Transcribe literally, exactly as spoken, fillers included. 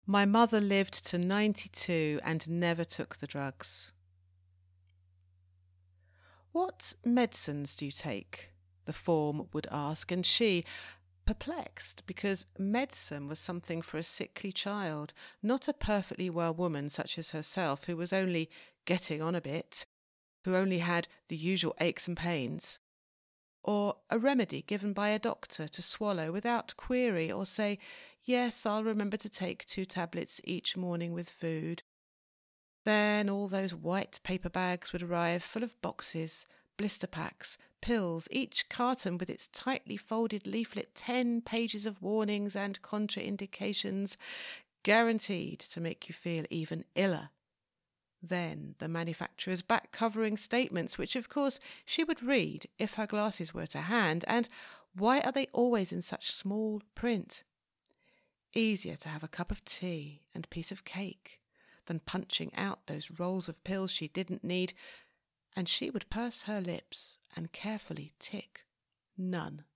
My mother lived to ninety-two and never took the drugs. What medicines do you take? The form would ask, and she, perplexed, because medicine was something for a sickly child, not a perfectly well woman such as herself, who was only getting on a bit, who only had the usual aches and pains, or a remedy given by a doctor to swallow without query, or say, yes, I'll remember to take two tablets each morning with food. Then all those white paper bags would arrive full of boxes, blister packs, pills, each carton with its tightly folded leaflet, ten pages of warnings and contraindications, guaranteed to make you feel even iller. Then the manufacturer's back-covering statements, which of course she would read if her glasses were to hand, and why are they always in such small print? Easier to have a cup of tea and piece of cake than punching out those rolls of pills she didn't need, and she would purse her lips and carefully tick none.